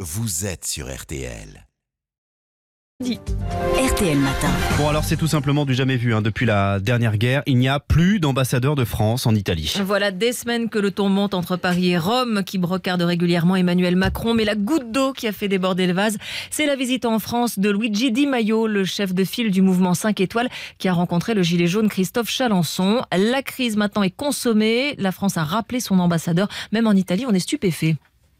vous êtes sur RTL. RTL Matin. Bon, alors c'est tout simplement du jamais vu. Depuis la dernière guerre, il n'y a plus d'ambassadeur de France en Italie. Voilà des semaines que le ton monte entre Paris et Rome, qui brocarde régulièrement Emmanuel Macron. Mais la goutte d'eau qui a fait déborder le vase, c'est la visite en France de Luigi Di Maio, le chef de file du mouvement 5 étoiles, qui a rencontré le gilet jaune Christophe Chalençon. La crise maintenant est consommée. La France a rappelé son ambassadeur. Même en Italie, on est stupéfait.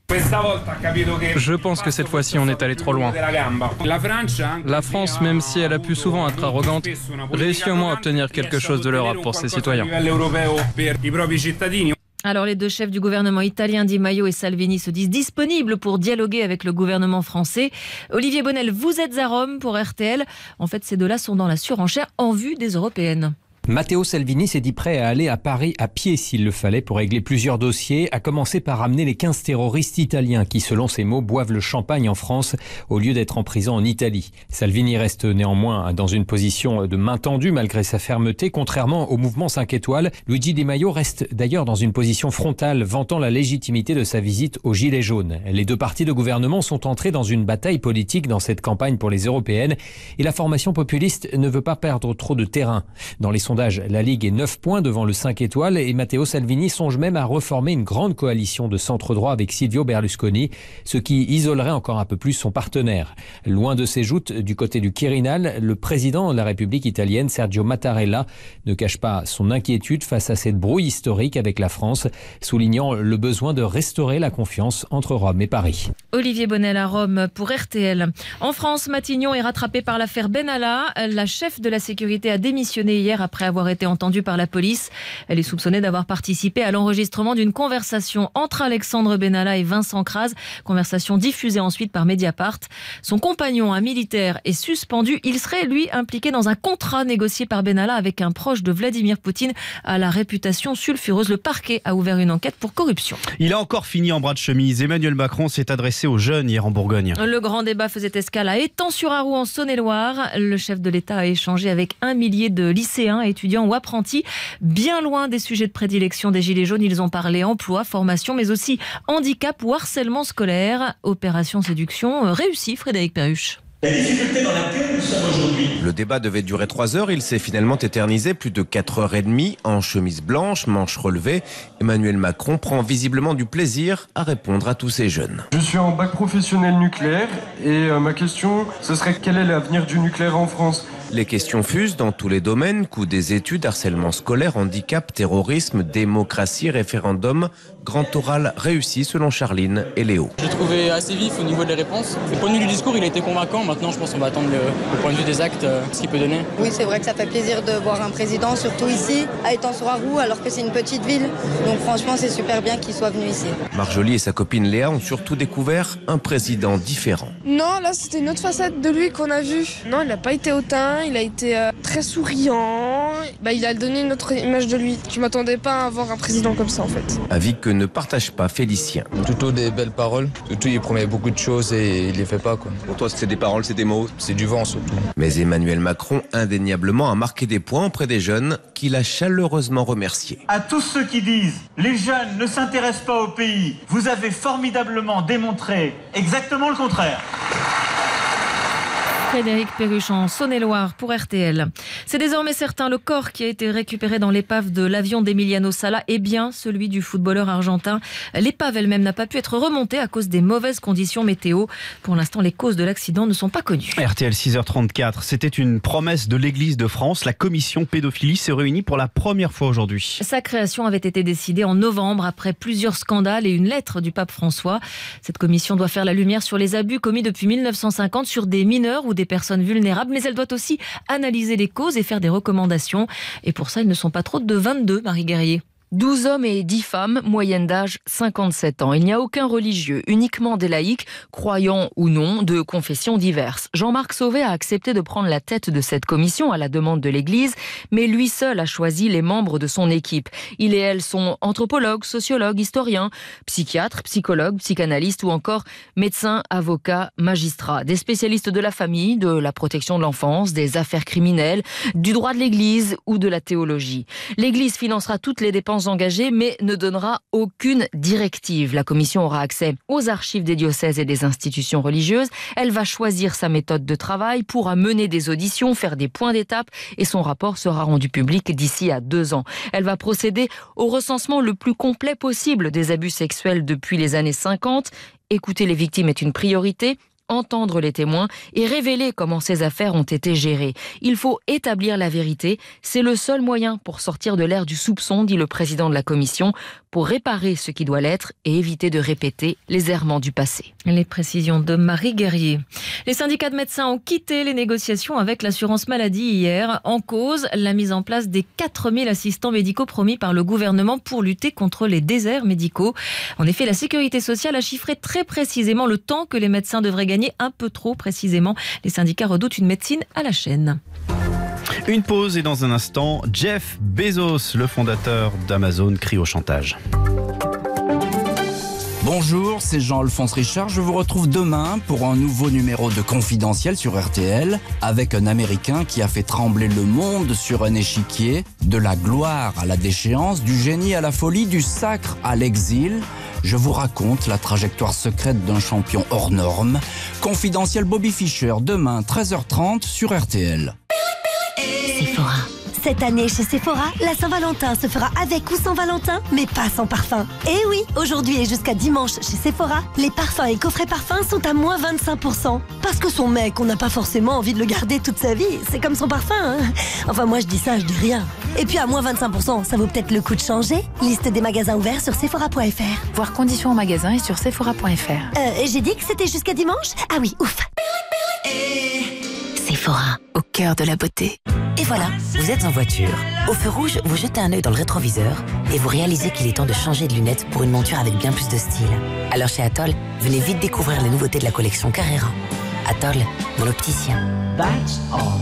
Je pense que cette fois-ci on est allé trop loin. La France, même si elle a pu souvent être arrogante, réussit au moins à obtenir quelque chose de l'Europe pour ses citoyens. Alors les deux chefs du gouvernement italien, Di Maio et Salvini, se disent disponibles pour dialoguer avec le gouvernement français. Olivier Bonnel, vous êtes à Rome pour RTL. En fait, ces deux-là sont dans la surenchère en vue des européennes. Matteo Salvini s'est dit prêt à aller à Paris à pied s'il le fallait pour régler plusieurs dossiers, à commencer par ramener les 15 terroristes italiens qui, selon ses mots, boivent le champagne en France au lieu d'être en prison en Italie. Salvini reste néanmoins dans une position de main tendue malgré sa fermeté, contrairement au mouvement 5 étoiles. Luigi Di Maio reste d'ailleurs dans une position frontale, vantant la légitimité de sa visite aux Gilets jaunes. Les deux partis de gouvernement sont entrés dans une bataille politique dans cette campagne pour les européennes et la formation populiste ne veut pas perdre trop de terrain. Dans les sondages, la Ligue est 9 points devant le 5 étoiles et Matteo Salvini songe même à reformer une grande coalition de centre-droit avec Silvio Berlusconi, ce qui isolerait encore un peu plus son partenaire. Loin de ses joutes, du côté du Quirinal, le président de la République italienne, Sergio Mattarella, ne cache pas son inquiétude face à cette brouille historique avec la France, soulignant le besoin de restaurer la confiance entre Rome et Paris. Olivier Bonnel à Rome pour RTL. En France, Matignon est rattrapé par l'affaire Benalla. La chef de la sécurité a démissionné hier après avoir été entendue par la police. Elle est soupçonnée d'avoir participé à l'enregistrement d'une conversation entre Alexandre Benalla et Vincent Kras, conversation diffusée ensuite par Mediapart. Son compagnon, un militaire, est suspendu. Il serait, lui, impliqué dans un contrat négocié par Benalla avec un proche de Vladimir Poutine à la réputation sulfureuse. Le parquet a ouvert une enquête pour corruption. Il a encore fini en bras de chemise. Emmanuel Macron s'est adressé aux jeunes hier en Bourgogne. Le grand débat faisait escale à Étang-sur-Arroux en Saône-et-Loire. Le chef de l'État a échangé avec 1 millier de lycéens, étudiants ou apprentis. Bien loin des sujets de prédilection des Gilets jaunes, ils ont parlé emploi, formation, mais aussi handicap ou harcèlement scolaire. Opération séduction réussie, Frédéric Perruche. La difficulté dans laquelle nous sommes aujourd'hui. Le débat devait durer 3 heures, il s'est finalement éternisé plus de 4h30 en chemise blanche, manches relevées. Emmanuel Macron prend visiblement du plaisir à répondre à tous ces jeunes. Je suis en bac professionnel nucléaire et ma question, ce serait quel est l'avenir du nucléaire en France ? Les questions fusent dans tous les domaines, coût des études, harcèlement scolaire, handicap, terrorisme, démocratie, référendum. Grand oral réussi selon Charline et Léo. J'ai trouvé assez vif au niveau des réponses. Le point de vue du discours, il a été convaincant. Maintenant, je pense qu'on va attendre le point de vue des actes, ce qu'il peut donner. Oui, c'est vrai que ça fait plaisir de voir un président, surtout ici, à Étang-sur-Arroux, alors que c'est une petite ville. Donc franchement, c'est super bien qu'il soit venu ici. Marjolie et sa copine Léa ont surtout découvert un président différent. Non, là, c'était une autre facette de lui qu'on a vue. Non, il n'a pas été hautain, il a été très souriant. Il a donné une autre image de lui. Je ne m'attendais pas à avoir un président comme ça, en fait. Avis que ne partage pas Félicien. Plutôt des belles paroles. Surtout, il promet beaucoup de choses et il les fait pas, quoi. Pour toi, c'est des paroles, c'est des mots. C'est du vent, surtout. Mais Emmanuel Macron, indéniablement, a marqué des points auprès des jeunes qu'il a chaleureusement remerciés. À tous ceux qui disent « les jeunes ne s'intéressent pas au pays », vous avez formidablement démontré exactement le contraire. Frédéric Perruche en Saône-et-Loire pour RTL. C'est désormais certain, le corps qui a été récupéré dans l'épave de l'avion d'Emiliano Sala est bien celui du footballeur argentin. L'épave elle-même n'a pas pu être remontée à cause des mauvaises conditions météo. Pour l'instant, les causes de l'accident ne sont pas connues. RTL 6h34, c'était une promesse de l'Église de France. La commission pédophilie s'est réunie pour la première fois aujourd'hui. Sa création avait été décidée en novembre après plusieurs scandales et une lettre du pape François. Cette commission doit faire la lumière sur les abus commis depuis 1950 sur des mineurs ou des personnes vulnérables, mais elle doit aussi analyser les causes et faire des recommandations. Et pour ça, ils ne sont pas trop de 22, Marie Guerrier. 12 hommes et 10 femmes, moyenne d'âge 57 ans. Il n'y a aucun religieux, uniquement des laïcs, croyants ou non, de confessions diverses. Jean-Marc Sauvé a accepté de prendre la tête de cette commission à la demande de l'Église, mais lui seul a choisi les membres de son équipe. Il et elle sont anthropologues, sociologues, historiens, psychiatres, psychologues, psychanalystes ou encore médecins, avocats, magistrats. Des spécialistes de la famille, de la protection de l'enfance, des affaires criminelles, du droit de l'Église ou de la théologie. L'Église financera toutes les dépenses actions engagées, mais ne donnera aucune directive. La commission aura accès aux archives des diocèses et des institutions religieuses. Elle va choisir sa méthode de travail, pourra mener des auditions, faire des points d'étape et son rapport sera rendu public d'ici à 2 ans. Elle va procéder au recensement le plus complet possible des abus sexuels depuis les années 50. Écouter les victimes est une priorité. Entendre les témoins et révéler comment ces affaires ont été gérées. Il faut établir la vérité. C'est le seul moyen pour sortir de l'ère du soupçon, dit le président de la commission, pour réparer ce qui doit l'être et éviter de répéter les errements du passé. Les précisions de Marie Guerrier. Les syndicats de médecins ont quitté les négociations avec l'assurance maladie hier. En cause, la mise en place des 4000 assistants médicaux promis par le gouvernement pour lutter contre les déserts médicaux. En effet, la sécurité sociale a chiffré très précisément le temps que les médecins devraient gagner, un peu trop précisément. Les syndicats redoutent une médecine à la chaîne. Une pause et dans un instant, Jeff Bezos, le fondateur d'Amazon, crie au chantage. Bonjour, c'est Jean-Alphonse Richard. Je vous retrouve demain pour un nouveau numéro de Confidentiel sur RTL avec un Américain qui a fait trembler le monde sur un échiquier, de la gloire à la déchéance, du génie à la folie, du sacre à l'exil. Je vous raconte la trajectoire secrète d'un champion hors norme. Confidentiel Bobby Fischer, demain 13h30 sur RTL. Sephora. Cette année chez Sephora, la Saint-Valentin se fera avec ou sans Valentin, mais pas sans parfum. Et oui, aujourd'hui et jusqu'à dimanche chez Sephora, les parfums et coffrets parfums sont à moins 25%. Parce que son mec, on n'a pas forcément envie de le garder toute sa vie, c'est comme son parfum, hein. Enfin moi je dis ça, je dis rien. Et puis à moins 25%, ça vaut peut-être le coup de changer. Liste des magasins ouverts sur Sephora.fr. Voir conditions en magasin et sur Sephora.fr. J'ai dit que c'était jusqu'à dimanche ? Ah oui, ouf. Sephora, au cœur de la beauté. Et voilà, vous êtes en voiture. Au feu rouge, vous jetez un œil dans le rétroviseur et vous réalisez qu'il est temps de changer de lunettes pour une monture avec bien plus de style. Alors chez Atoll, venez vite découvrir les nouveautés de la collection Carrera. Atoll, mon opticien. That's all.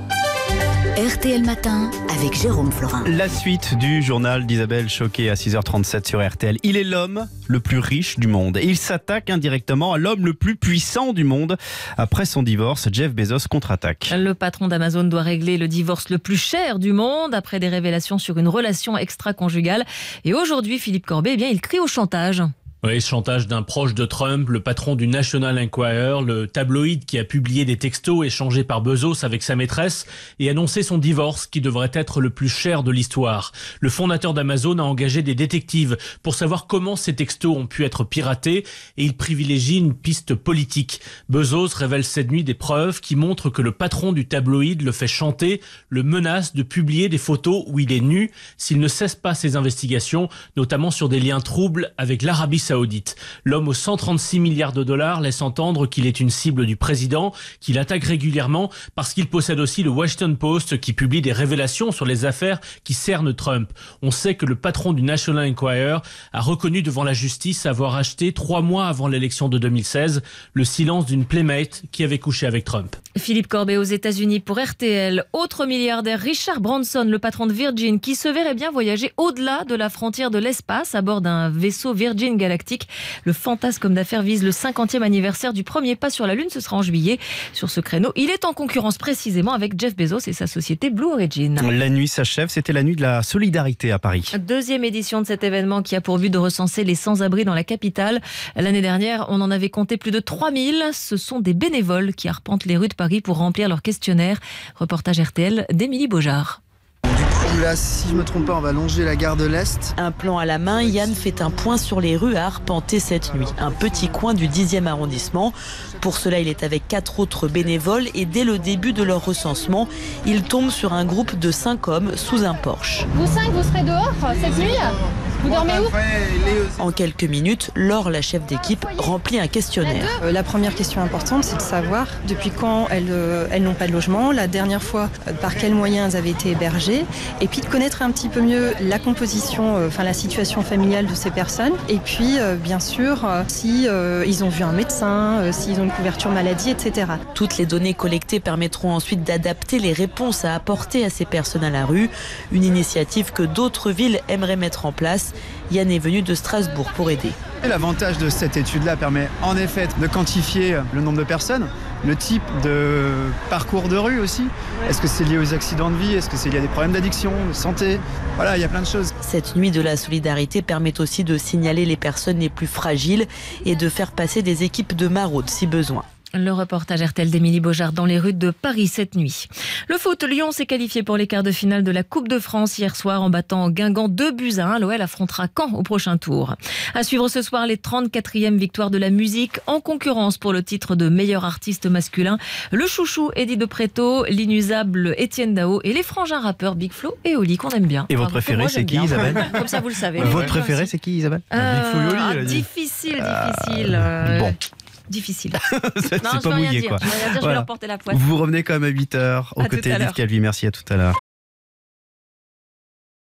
RTL Matin avec Jérôme Florin. La suite du journal d'Isabelle Choquet à 6h37 sur RTL. Il est l'homme le plus riche du monde et il s'attaque indirectement à l'homme le plus puissant du monde. Après son divorce, Jeff Bezos contre-attaque. Le patron d'Amazon doit régler le divorce le plus cher du monde après des révélations sur une relation extra-conjugale. Et aujourd'hui, Philippe Corbet, il crie au chantage. Oui, chantage d'un proche de Trump, le patron du National Enquirer, le tabloïd qui a publié des textos échangés par Bezos avec sa maîtresse et annoncé son divorce qui devrait être le plus cher de l'histoire. Le fondateur d'Amazon a engagé des détectives pour savoir comment ces textos ont pu être piratés et il privilégie une piste politique. Bezos révèle cette nuit des preuves qui montrent que le patron du tabloïd le fait chanter, le menace de publier des photos où il est nu s'il ne cesse pas ses investigations, notamment sur des liens troubles avec l'Arabie Saoudite. L'homme aux 136 milliards de dollars laisse entendre qu'il est une cible du président, qu'il attaque régulièrement parce qu'il possède aussi le Washington Post qui publie des révélations sur les affaires qui cernent Trump. On sait que le patron du National Enquirer a reconnu devant la justice avoir acheté 3 mois avant l'élection de 2016 le silence d'une playmate qui avait couché avec Trump. Philippe Corbet aux États-Unis pour RTL. Autre milliardaire, Richard Branson, le patron de Virgin, qui se verrait bien voyager au-delà de la frontière de l'espace à bord d'un vaisseau Virgin Galactic. Le fantasme d'affaires vise le 50e anniversaire du premier pas sur la Lune. Ce sera en juillet. Sur ce créneau, il est en concurrence précisément avec Jeff Bezos et sa société Blue Origin. La nuit s'achève. C'était la nuit de la solidarité à Paris. Deuxième édition de cet événement qui a pour but de recenser les sans-abri dans la capitale. L'année dernière, on en avait compté plus de 3000. Ce sont des bénévoles qui arpentent les rues de Paris pour remplir leur questionnaire. Reportage RTL d'Émilie Beaujard. Là, si je me trompe pas, on va longer la gare de l'Est. Un plan à la main, Yann fait un point sur les rues à arpenter cette nuit. Un petit coin du 10e arrondissement. Pour cela, il est avec 4 autres bénévoles et dès le début de leur recensement, il tombe sur un groupe de 5 hommes sous un Porsche. Vous 5, vous serez dehors cette nuit ? Vous dormez où ? En quelques minutes, Laure, la chef d'équipe, remplit un questionnaire. La première question importante, c'est de savoir depuis quand elles n'ont pas de logement, la dernière fois, par quels moyens elles avaient été hébergées, et puis de connaître un petit peu mieux la composition, la situation familiale de ces personnes, et puis bien sûr, si ils ont vu un médecin, s'ils ont une couverture maladie, etc. Toutes les données collectées permettront ensuite d'adapter les réponses à apporter à ces personnes à la rue, une initiative que d'autres villes aimeraient mettre en place. place. Yann est venu de Strasbourg pour aider. Et l'avantage de cette étude-là permet en effet de quantifier le nombre de personnes, le type de parcours de rue aussi. Est-ce que c'est lié aux accidents de vie? Est-ce que c'est lié à des problèmes d'addiction, de santé? Voilà, il y a plein de choses. Cette nuit de la solidarité permet aussi de signaler les personnes les plus fragiles et de faire passer des équipes de maraude si besoin. Le reportage RTL d'Émilie Beaujard dans les rues de Paris cette nuit. Le foot, Lyon s'est qualifié pour les quarts de finale de la Coupe de France hier soir en battant Guingamp 2-1. L'OL affrontera Caen au prochain tour. À suivre ce soir les 34e victoires de la musique en concurrence pour le titre de meilleur artiste masculin. Le chouchou Eddie de Pretto, l'inusable Étienne Dao et les frangins rappeurs Big Flo et Oli qu'on aime bien. Et votre préféré, c'est qui, Isabelle? Comme ça, vous le savez. Votre préféré, c'est qui, Isabelle? Big Flo et Oli, elle a dit. Difficile. Bon. Difficile. C'est pas mouillé, quoi. Je vais leur porter la poisse. Vous revenez quand même à 8h aux côtés d'Edith Calvi. Merci, à tout à l'heure.